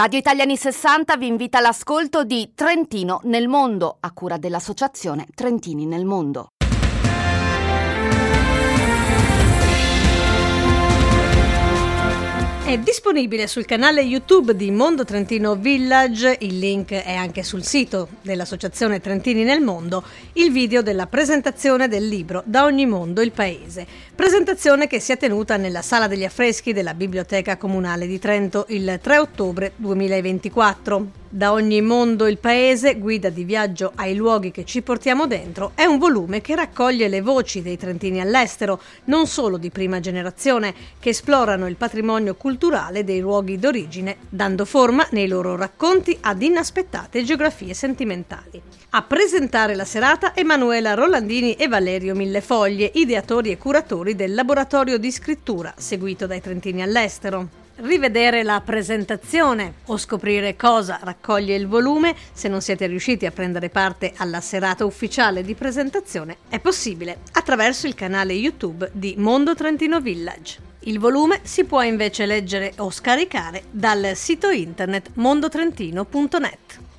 Radio Italiani 60 vi invita all'ascolto di Trentino nel mondo, a cura dell'associazione Trentini nel Mondo. È disponibile sul canale YouTube di Mondo Trentino Village, il link è anche sul sito dell'Associazione Trentini nel Mondo, il video della presentazione del libro Da ogni mondo il paese. Presentazione che si è tenuta nella Sala degli Affreschi della Biblioteca Comunale di Trento il 3 ottobre 2024. Da ogni mondo il paese, guida di viaggio ai luoghi che ci portiamo dentro, è un volume che raccoglie le voci dei trentini all'estero, non solo di prima generazione, che esplorano il patrimonio culturale dei luoghi d'origine, dando forma nei loro racconti ad inaspettate geografie sentimentali. A presentare la serata Emanuela Rolandini e Valerio Millefoglie, ideatori e curatori del laboratorio di scrittura, seguito dai trentini all'estero. Rivedere la presentazione o scoprire cosa raccoglie il volume, se non siete riusciti a prendere parte alla serata ufficiale di presentazione, è possibile attraverso il canale YouTube di Mondo Trentino Village. Il volume si può invece leggere o scaricare dal sito internet mondotrentino.net.